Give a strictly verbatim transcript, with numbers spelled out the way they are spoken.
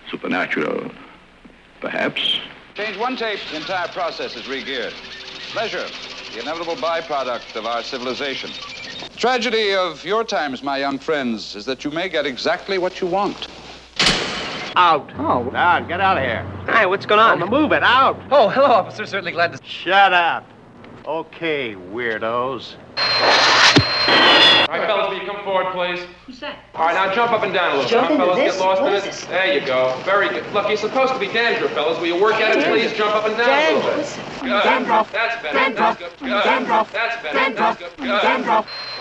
supernatural, perhaps. Change one tape, the entire process is re-geared. Pleasure, the inevitable byproduct of our civilization. Tragedy of your times, my young friends, is that you may get exactly what you want. Out. Oh. Down, get out of here. Hi, what's going on? On the move it, out. Oh, hello, officer. Certainly glad to... Shut up. Okay, weirdos. All right, fellas, will you come forward, please? Who's that? All right, now jump up and down a little. Jump Huh, into fellas, this? get lost What in is it. this? There you go. Very good. Look, you're supposed to be Dandruff, fellas. Will you work at it, please? Jump up and down a little bit. Good. Dandruff. That's better. Dandruff. That's good. Good. Dandruff. That's better. Dandruff. That's good. Good. Dandruff.